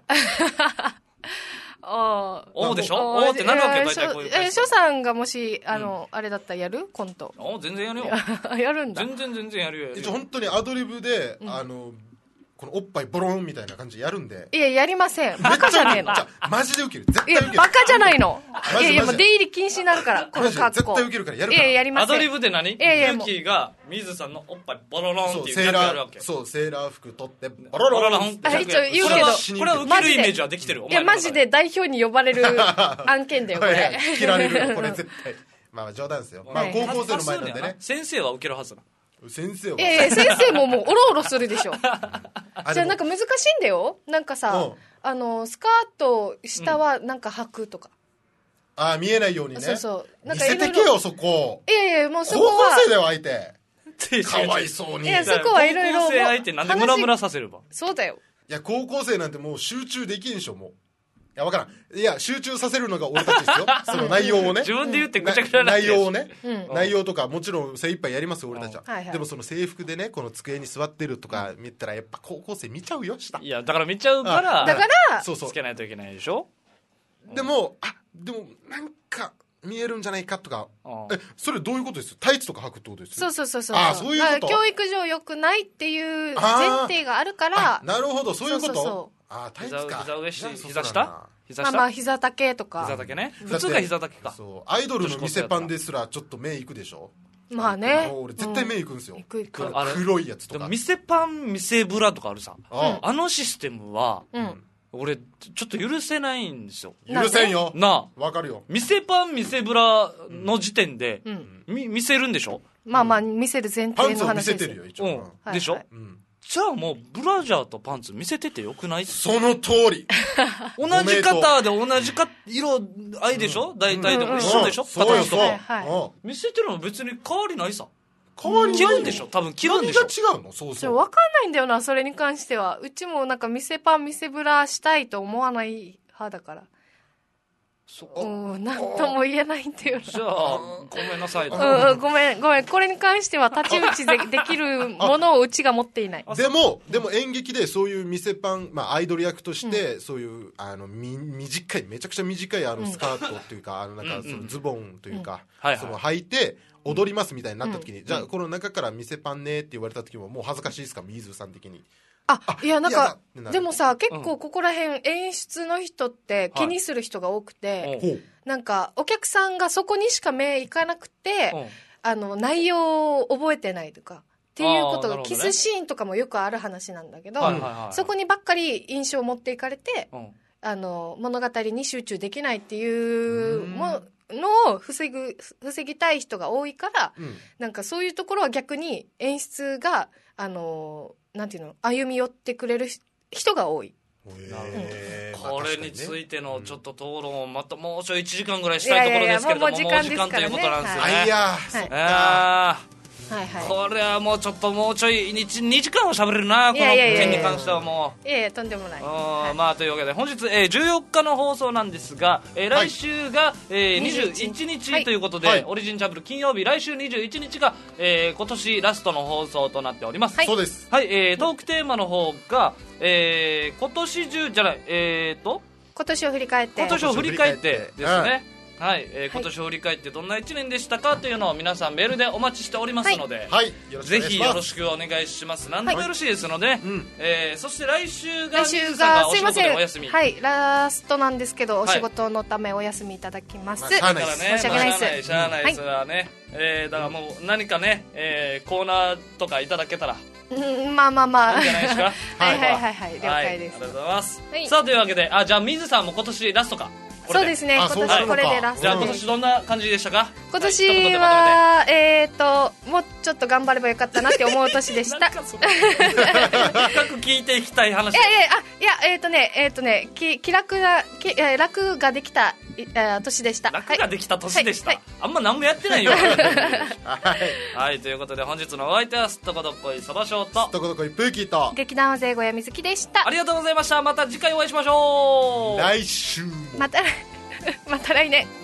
おうでしょおうってなるわけよ、大体こういう。 翔さんがもし、あれだったらやるコント。 全然やるよ。 やるんだ。 全然やるよ。 一応本当にアドリブで、このおっぱいボロンみたいな感じでやるんで。 いや、やりません。バカじゃねえの。 マジでウケる。絶対ウケる。 いや、バカじゃないの。いや、もう出入り禁止になるから、この格好。 絶対ウケるからやるから。 いや、やりません。 アドリブで何？プーキーが水さんのおっぱいボロロンっていうギャグやるわけ。 そう、セーラー服取って、ボロロンって。 一応言うけど。 これは受けるイメージはできてる。 いや、マジで代表に呼ばれる案件だよ、これ。 切られるよ、これ絶対。まあ冗談ですよ。まあ高校生の前なんでね。 先生は受けるはずだ。 先生は先生ももうおろおろするでしょ。じゃあなんか難しいんだよ。なんかさ、スカート下はなんか履くとか。 見えないようにね。 そうそう。 見せてけよそこ。 いやもうそこは。 高校生だよ相手。かわいそうに。 いやそこはいろいろ。 高校生相手なんでムラムラさせれば。 そうだよ。 いや高校生なんてもう集中できんでしょもう。いや分からん。いや集中させるのが俺たちですよ。その内容をね。 自分で言ってぐちゃぐちゃな内容をね。内容とかもちろん精一杯やりますよ俺たちは。でもその制服でねこの机に座ってるとか見たらやっぱ高校生見ちゃうよ下。 いやだから見ちゃうからそうそうつけないといけないでしょ。 でもなんか見えるんじゃないかとか。それどういうことです？タイツとか履くってことですよ。 そうそうそういうこと。 教育上良くないっていう前提があるから。 なるほどそういうこと。タイツか。 膝上膝下。 まあ膝丈とか。 膝丈ね。普通が膝丈か。 そうアイドルの店パンですらちょっと目いくでしょ。 まあね。 俺絶対目いくんですよ。 黒いやつとか。 でも店パン店ブラとかあるさ。あのシステムは俺ちょっと許せないんですよ。 許せんよ。 なあわかるよ。 店パン店ブラの時点で見せるんでしょ。 まあ見せる前提の話です。 パンツを見せてるよ一応。 でしょ。じゃあもうブラジャーとパンツ見せててよくない？ その通り。 同じ型で同じ色合いでしょ。大体でも一緒でしょ。 そうよそう。 見せてるの別に変わりないさ。 変わりない。 着るんでしょ。多分着るんでしょ。 何が違うの？そうそう。 分かんないんだよなそれに関しては。うちもなんか店パン店ブラしたいと思わない派だから。なんとも言えないんだよな。 じゃあごめんなさい。 ごめんこれに関しては太刀打ちできるものをうちが持っていない。 でも演劇でそういう店パンアイドル役としてそういう短いめちゃくちゃ短いスカートっていうかなんかそのズボンというかその履いて踊りますみたいになった時にじゃあこの中から店パンねって言われた時ももう恥ずかしいですか水さん的に。 いやなんかでもさ結構ここら辺演出の人って気にする人が多くて、なんかお客さんがそこにしか目いかなくて内容を覚えてないとかっていうことがキスシーンとかもよくある話なんだけど、そこにばっかり印象を持っていかれて物語に集中できないっていうのを防ぎたい人が多いから、なんかそういうところは逆に演出がなんていうの歩み寄ってくれる人が多い。 これについてのちょっと討論をまたもうちょい1時間ぐらいしたいところですけれども、もう時間ということなんですよね。これはもうちょっともうちょい 2時間は喋れるなこの件に関してはもう。いやとんでもない。 まあというわけで本日14日の放送なんですが来週が21日ということでオリジンチャンプル金曜日来週21日が今年ラストの放送となっております。 そうです。 はい。トークテーマの方が今年中じゃない今年を振り返ってですね。 はい、今年を振り返ってどんな1年でしたかというのを皆さんメールでお待ちしておりますので、 はい、 ぜひよろしくお願いします。何でもよろしいですので、そして来週がすいません、 お休み、 はい、ラストなんですけど、お仕事のためお休みいただきます。 だからね、 申し訳ないです。 しゃあないですわね。だからもう何かね、コーナーとかいただけたら、 まあまあまあ、 いいんじゃないですか。 はいはいはいはい、了解です。 ありがとうございます。さあというわけで、じゃあ水さんも今年ラストか。 そうですね、今年これでラスト。 じゃあ今年どんな感じでしたか？ 今年はもうちょっと頑張ればよかったなって思う年でした。 深く聞いていきたい話。 楽ができた年でした。 楽ができた年でした。あんま何もやってないよ。はい、ということで本日のお相手はすっとこどっこいそばしょうと、 すっとこどっこいプーキーと、 劇団勢小屋みずきでした。 ありがとうございました。また次回お会いしましょう。 来週もまた来年。